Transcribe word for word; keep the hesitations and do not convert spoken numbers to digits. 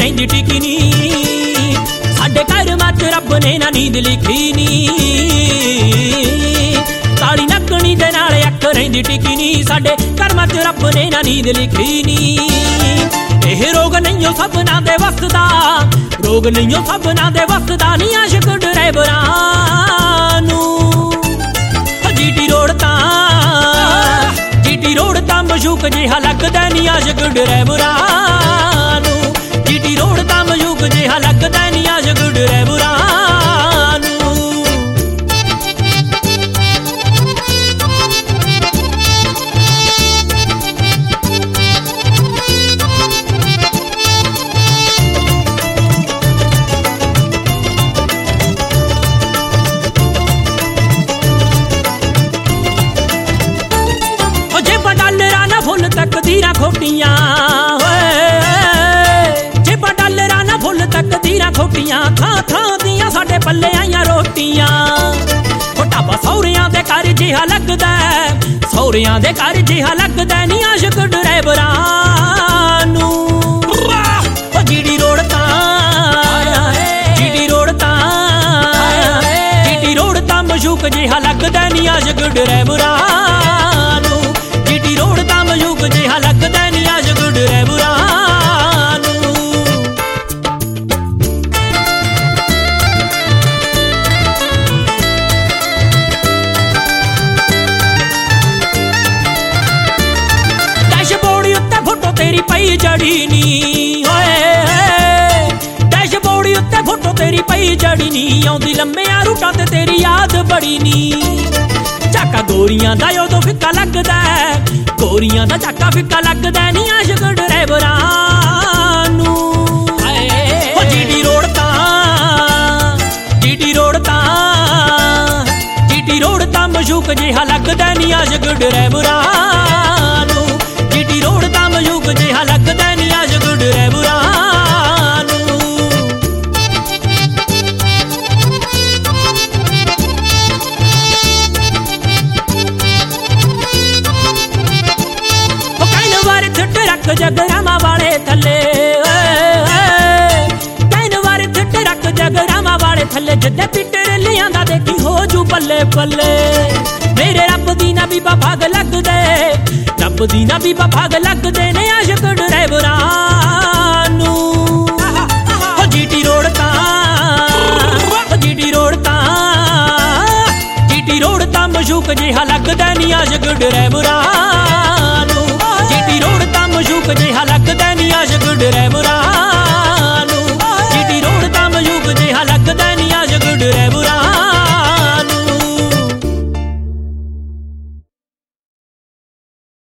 रहिंदी टिकी नी साडे कर्मां च रब ने ना नींद लिखी नी काली नगणी दे नाल अख रहिंदी टिकी नी साडे कर्मां च रब ने ना नींद लिखी नी एह रोग नहीं सबना दे वसदा रोग नहीं सबना दे वसदा नी आशिक ड्राइवरां नूं जीटी रोड तां जीटी रोड तां मशूक जिहा लगदा नी आशिक ड्राइवरां नूं जीटी रोड तां मशूक जिहा लगदा नी आशिक ड्राइवरां तकदीरां खोटियां जेबा डॉलरां ना फुल तकदीरां खोटियां थां थां दियां साडे पल्ले आईयां रोटियां ढाबा सौरियां दे घर जिहा लगदा सौरियां दे घर जिहा लगदा नी आशिक ड्राइवरां नूं जीटी रोड तां जीटी रोड तां जीटी रोड तां मशूक जिहा लगदा नी आशिक ड्राइवरां नूं जीटी रोड तां मशूक जिहा लगदा नी आशिक ड्राइवरां नूं डैशबोर्ड उत्ते फोटो तेरी पई चढ़ी नी होए डैशबोर्ड उत्ते फोटो तेरी पई चढ़ी नी आउंदी लम्मियां रूटां ते तेरी याद बड़ी नी झाका गोरियां दा उदों फिक्का लगदा गोरियां दा झाका फिक्का लगदा नी आशिक ड्राइवरां नूं जीटी रोड तां जीटी रोड तां जीटी रोड तां मशूक जिहा लगदा नी आशिक ड्राइवरां नूं जीटी रोड तां मशूक जिहा लगदा नी आशिक ड्राइवरां जगरामा वाले थले कैन वार थिट रख जगरामा वाले थले जिद्दे पिटर लियांदा देखी हो जू बल्ले बल्ले मेरे रब दी ना बीबा भाग लग दे रब दी ना बीबा भाग लग दे ने आशिक ड्राइवरां नूं जीटी रोड तां जीटी रोड तां जीटी रोड तां मशूक जिहा लगदा नी आशिक ड्राइवरां नूं जीटी रोड तां मशूक जिहा लगदा नी आशिक ड्राइवरां